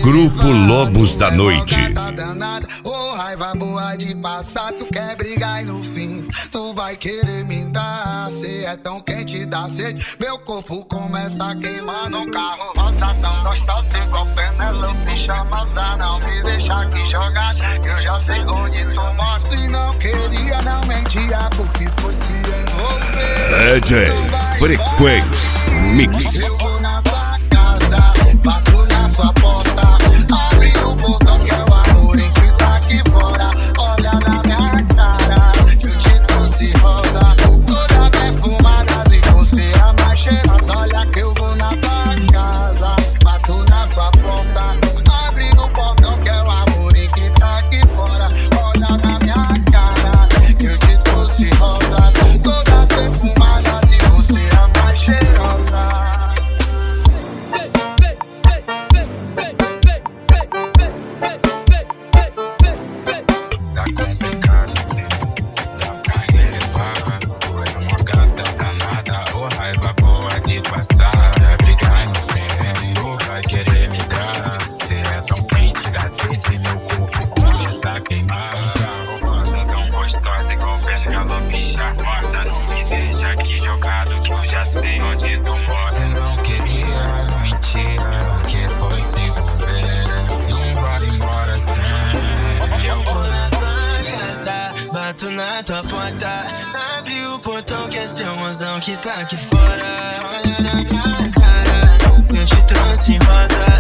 Grupo Lobos da Noite. Ô, raiva boa de passar, tu quer brigar e no fim tu vai querer me dar. Cê é tão quente da sede, meu corpo começa a queimar no carro. Rosa tão gostosa igual Penélope, chamaza. Não me deixa aqui jogar, que eu já sei onde tu mora. Se não queria, não mentia, porque foi se envolver. DJ Frequência Mix. Eu vou na sua casa, bato na sua porta, abre o portão que é o amor em que tá aqui fora. Olha na minha cara, que eu te trouxe rosa, toda perfumada e você é a mais cheirosa. Olha que eu vou na sua casa, bato na sua porta, abre o portão que é o amor em que tá aqui fora. Olha na minha cara, que eu te trouxe rosas, todas perfumadas e você é a mais cheirosa. Tá complicado assim, dá pra relevar. Tu é uma gata danada, ô raiva boa de passar. Vai brigar no fim, ou vai querer me dar. Cê é tão quente da sede, meu corpo começa a queimar. Rosa tão gostosa igual Penélope, charmosa. Não me deixa aqui jogado, que eu já sei onde tu mora. Cê não queria, mentira, que foi se envolver. Não vai embora sem. Eu vou na tua casa, bato na tua porta, abre o portão que é seu mozão que tá aqui fora. Olha na minha cara, eu te trouxe rosa,